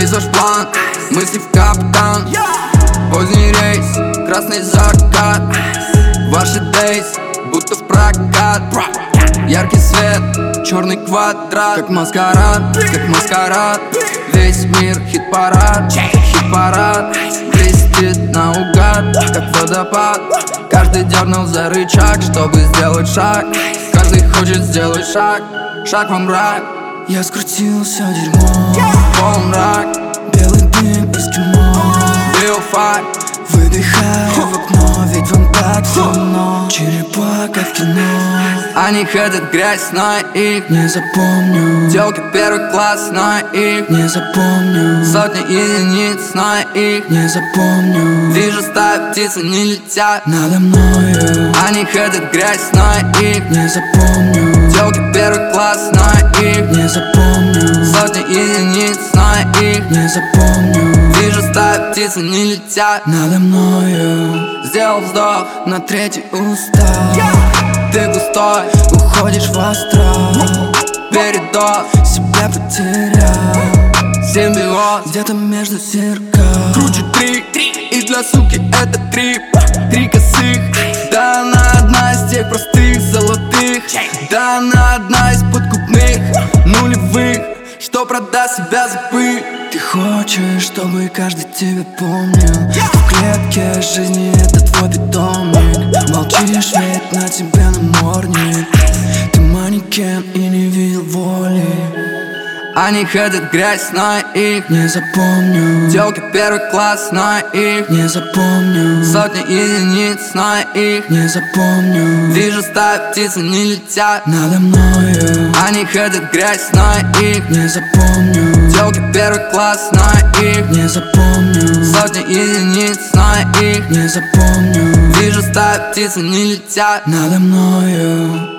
Весь ваш план, мысли в капкан. Поздний рейс, красный закат. Ваши дейс, будто в прокат. Яркий свет, черный квадрат. Как маскарад, как маскарад. Весь мир хит-парад, хит-парад. Блестит наугад, как водопад. Каждый дернул за рычаг, чтобы сделать шаг. Каждый хочет сделать шаг, шаг во мрак. Я скрутил все дерьмо, полумрак, белый дым эскимо. биофак, выдыхаю в окно, ведь вам так все равно. Черепа, как в кино. они хотят грязь, но их не запомню. Телки первый класс, но их не запомню. Сотни единиц, но их не запомню. Вижу, стаи птицы не летят надо мною. Они хотят грязь, но их не запомню. Телки первый класс, но их не запомню. Сотни единиц, но их не запомню. Вижу, стаи птицы не летят надо мною. Сделал вздох, на третий устал. ты густой, уходишь в астрал. Передох, себя потерял. симбиоз, где-то между зеркал. кручу три, и для суки это трип. Три косых, да она одна из тех простых золотых. Да она одна из подкупных нулевых, что продаст себя за пыль. Ты хочешь, чтобы каждый тебя помнил. В клетке жизни это твой питомник. Молчишь, ведь на тебя намордник. Ты манекен и не видел воли. Они хотят грязь, но их не запомню. Телки первый класс, но их не запомню. Сотни единиц, но их не запомню. Вижу, стаи птицы не летят надо мною. Они хотят грязь, но их не запомню. Телки первый класс, но их не запомню. Сотни единиц, но их не запомню. Вижу, стаи птицы не летят надо мною.